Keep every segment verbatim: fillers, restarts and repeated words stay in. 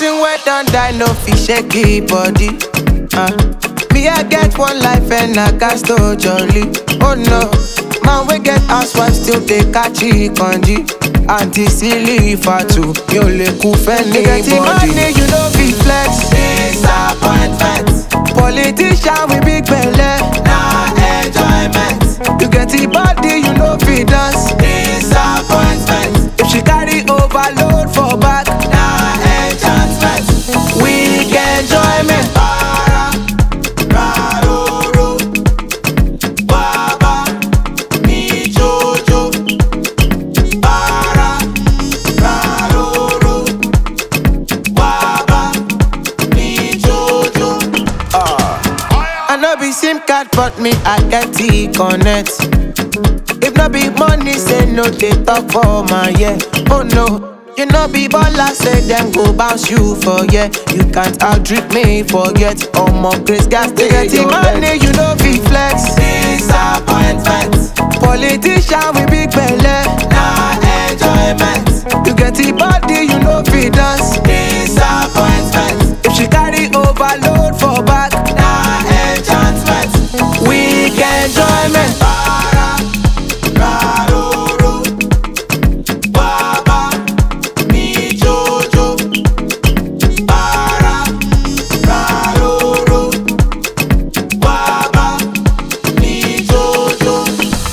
Person wey don die no fit shake e body. Uh. Me I get one life and I got so jolly. Oh no, man we get housewife still dey catch e kanji. Auntie silly fatu, mi ò lè kú fẹ́nibody. Nigga money you no fit flex. Disappointment. Politician with big belle. Na enjoyment. You get the body you no fit dance. Disappointment. If she carry overload for back. Na enchantment. Weak enjoyment. Para, raroro, baba, mi jojo. Para, raroro, baba, mi jojo. Ah, I no be SIM card but me I get the connect. If no be money say no they talk for my yeah. Oh no. You know be baller say them go bounce you for yeah. You can't outdrip me forget. All more grace gas to get the money you know be flex. Disappointment. Politician with big belle. Na enjoyment. You get the body you know be dance. Disappointment. If she carry overload for back. Na enchantment. Weak enjoyment. Para, raroro, baba, mi jojo. Para, raroro, baba, mi jojo.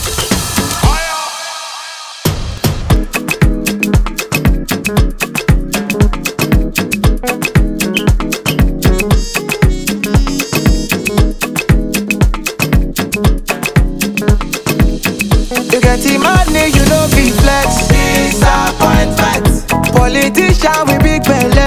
You get the money, you know be flex. Disappointment. Politician with big belle.